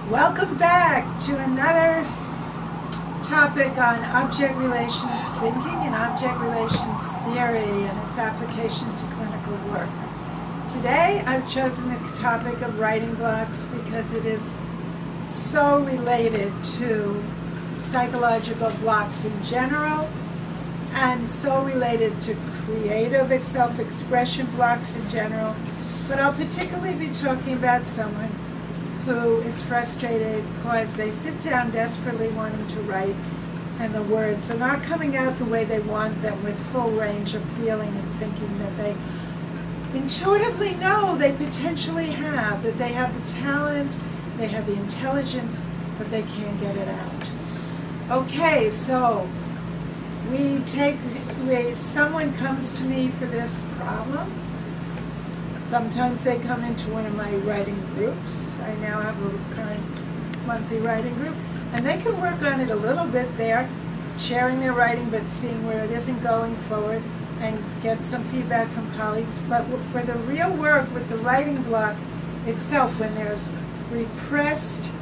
Welcome back to another topic on object relations thinking and object relations theory and its application to clinical work. Today I've chosen the topic of writing blocks because it is so related to psychological blocks in general and so related to creative self-expression blocks in general, but I'll particularly be talking about someone who is frustrated because they sit down desperately wanting to write and the words are not coming out the way they want them with full range of feeling and thinking that they intuitively know they potentially have, that they have the talent, they have the intelligence, but they can't get it out. Okay, so someone comes to me for this problem. Sometimes they come into one of my writing groups. I now have a current monthly writing group, and they can work on it a little bit there, sharing their writing, but seeing where it isn't going forward, and get some feedback from colleagues. But for the real work with the writing block itself, when there's repressed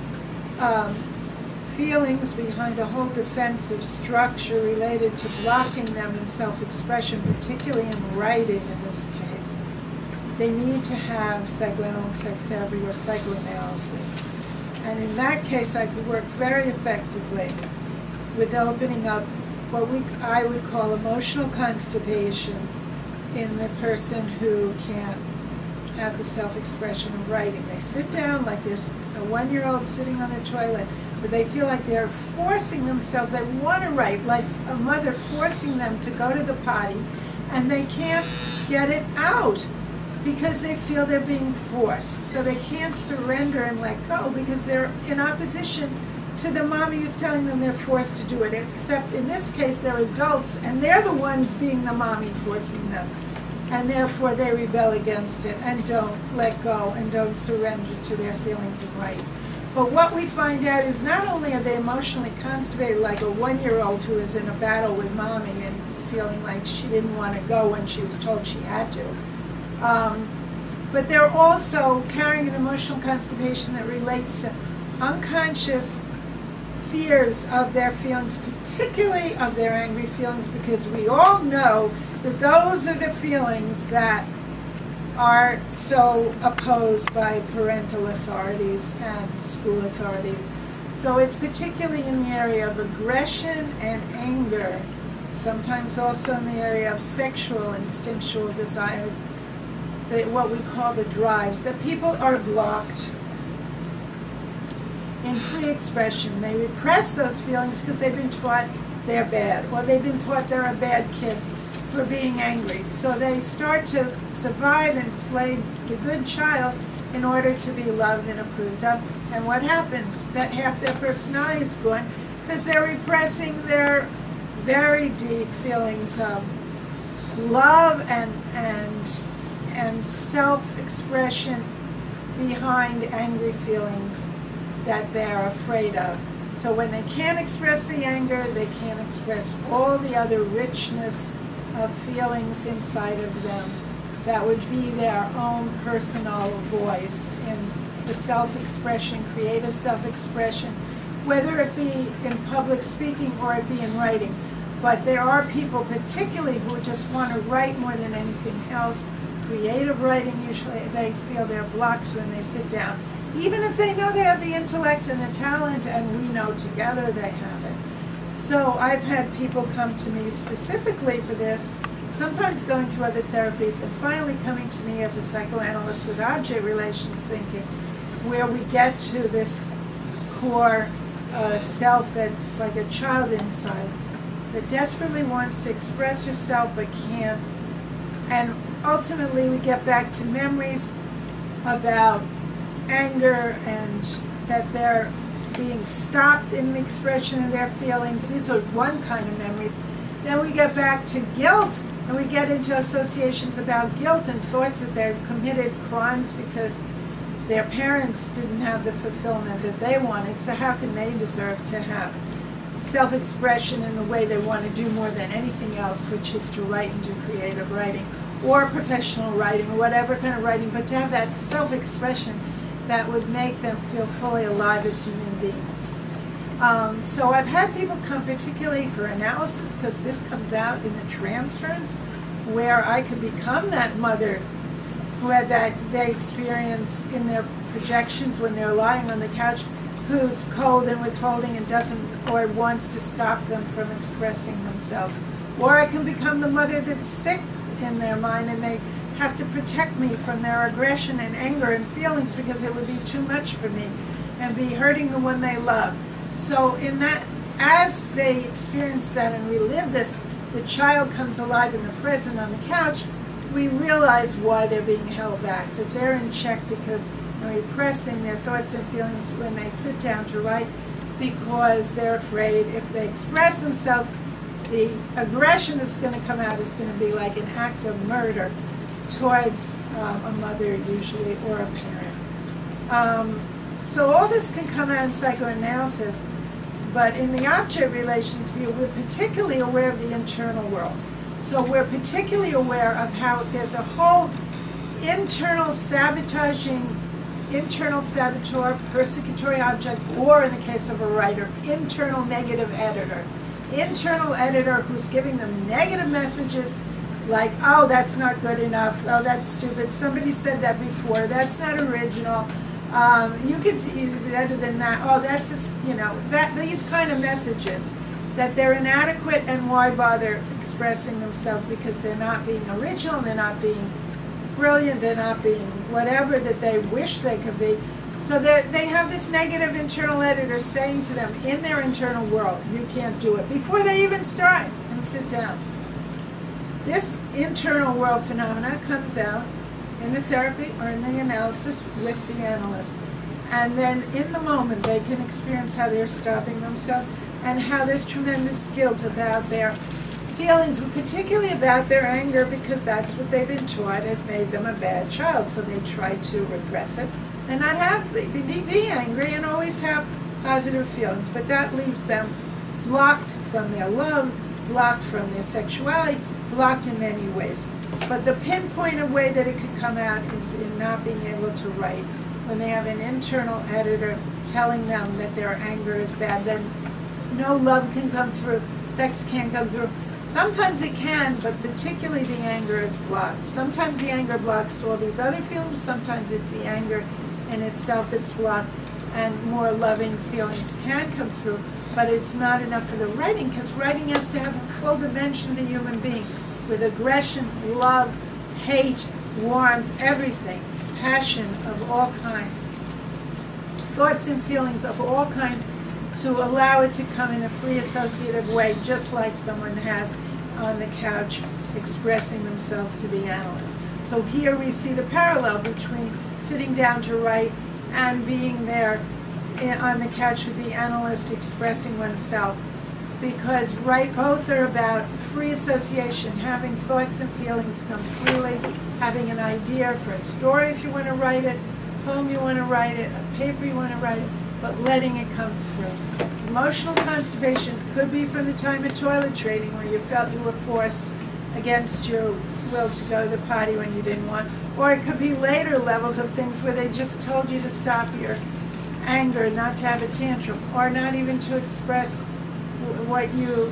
feelings behind a whole defensive structure related to blocking them in self-expression, particularly in writing in this case, they need to have psychoanalytic psychotherapy or psychoanalysis. And in that case, I could work very effectively with opening up what I would call emotional constipation in the person who can't have the self-expression of writing. They sit down like there's a 1-year-old sitting on the toilet, but they feel like they're forcing themselves. They want to write, like a mother forcing them to go to the potty, and they can't get it out because they feel they're being forced. So they can't surrender and let go because they're in opposition to the mommy who's telling them they're forced to do it, except in this case they're adults and they're the ones being the mommy forcing them. And therefore they rebel against it and don't let go and don't surrender to their feelings of right. But what we find out is not only are they emotionally constipated like a 1-year-old who is in a battle with mommy and feeling like she didn't want to go when she was told she had to, but they're also carrying an emotional constipation that relates to unconscious fears of their feelings, particularly of their angry feelings, because we all know that those are the feelings that are so opposed by parental authorities and school authorities. So it's particularly in the area of aggression and anger, sometimes also in the area of sexual instinctual desires, what we call the drives, that people are blocked in free expression. They repress those feelings because they've been taught they're bad, or they've been taught they're a bad kid for being angry. So they start to survive and play the good child in order to be loved and approved of. And what happens? That half their personality is gone because they're repressing their very deep feelings of love and self-expression behind angry feelings that they're afraid of. So when they can't express the anger, they can't express all the other richness of feelings inside of them that would be their own personal voice in the self-expression, creative self-expression, whether it be in public speaking or it be in writing. But there are people particularly who just want to write more than anything else. Creative writing, usually they feel they're blocked when they sit down, even if they know they have the intellect and the talent, and we know together they have it. So I've had people come to me specifically for this, sometimes going through other therapies, and finally coming to me as a psychoanalyst with object relations thinking, where we get to this core self that's like a child inside, that desperately wants to express herself but can't. And ultimately we get back to memories about anger and that they're being stopped in the expression of their feelings. These are one kind of memories. Then we get back to guilt, and we get into associations about guilt and thoughts that they've committed crimes because their parents didn't have the fulfillment that they wanted. So how can they deserve to have self-expression in the way they want to do more than anything else, which is to write and do creative writing or professional writing or whatever kind of writing, but to have that self-expression that would make them feel fully alive as human beings. So I've had people come particularly for analysis, because this comes out in the transference, where I could become that mother who had that they experience in their projections when they're lying on the couch, who's cold and withholding and doesn't or wants to stop them from expressing themselves. Or I can become the mother that's sick in their mind and they have to protect me from their aggression and anger and feelings because it would be too much for me and be hurting the one they love. So in that, as they experience that and relive this, the child comes alive in the present on the couch, we realize why they're being held back, that they're in check because they're repressing their thoughts and feelings when they sit down to write, because they're afraid if they express themselves, the aggression that's going to come out is going to be like an act of murder towards a mother usually, or a parent. So all this can come out in psychoanalysis, but in the object relations view, we're particularly aware of the internal world. So we're particularly aware of how there's a whole internal sabotaging, internal saboteur, persecutory object, or in the case of a writer, internal negative editor. Internal editor who's giving them negative messages like, oh, that's not good enough, oh, that's stupid, somebody said that before, that's not original, you could do better than that, oh, that's just, these kind of messages, that they're inadequate and why bother expressing themselves, because they're not being original, they're not being brilliant, they're not being whatever that they wish they could be. So they have this negative internal editor saying to them in their internal world, you can't do it, before they even start and sit down. This internal world phenomena comes out in the therapy or in the analysis with the analyst. And then in the moment they can experience how they're stopping themselves and how there's tremendous guilt about their feelings, particularly about their anger, because that's what they've been taught has made them a bad child. So they try to repress it and not have be angry and always have positive feelings. But that leaves them blocked from their love, blocked from their sexuality, blocked in many ways. But the pinpointed way that it could come out is in not being able to write. When they have an internal editor telling them that their anger is bad, then no love can come through, sex can't come through. Sometimes it can, but particularly the anger is blocked. Sometimes the anger blocks all these other feelings, sometimes it's the anger in itself that's blocked, and more loving feelings can come through, but it's not enough for the writing, because writing has to have a full dimension of the human being, with aggression, love, hate, warmth, everything, passion of all kinds, thoughts and feelings of all kinds, to allow it to come in a free associative way, just like someone has on the couch expressing themselves to the analyst. So here we see the parallel between sitting down to write and being there on the couch with the analyst expressing oneself, because both are about free association, having thoughts and feelings come freely, having an idea for a story if you want to write it, a poem you want to write it, a paper you want to write it, but letting it come through. Emotional constipation could be from the time of toilet training where you felt you were forced against your will to go to the potty when you didn't want, or it could be later levels of things where they just told you to stop your anger, not to have a tantrum, or not even to express what you're,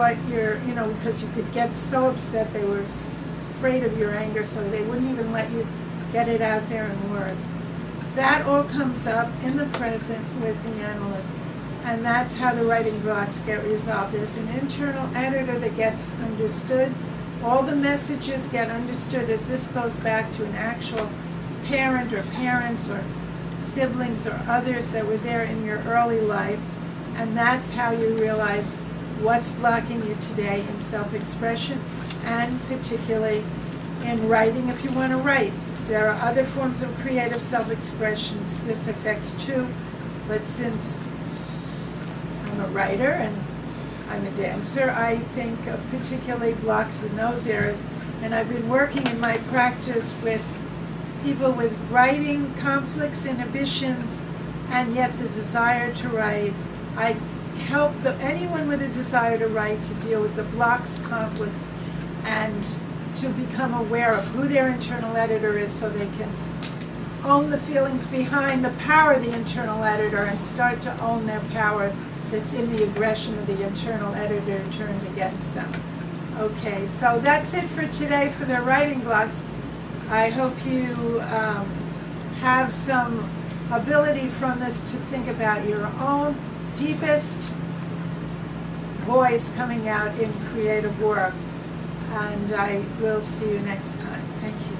because you could get so upset they were afraid of your anger, so they wouldn't even let you get it out there in words. That all comes up in the present with the analyst, and that's how the writing blocks get resolved. There's an internal editor that gets understood. All the messages get understood as this goes back to an actual parent or parents or siblings or others that were there in your early life, and that's how you realize what's blocking you today in self-expression, and particularly in writing if you want to write. There are other forms of creative self-expressions this affects too, but since I'm a writer and I'm a dancer, I think of particularly blocks in those areas, and I've been working in my practice with people with writing conflicts, inhibitions, and yet the desire to write. I help anyone with a desire to write to deal with the blocks, conflicts, and to become aware of who their internal editor is so they can own the feelings behind the power of the internal editor and start to own their power that's in the aggression of the internal editor turned against them. Okay, so that's it for today for the writing blocks. I hope you have some ability from this to think about your own deepest voice coming out in creative work. And I will see you next time. Thank you.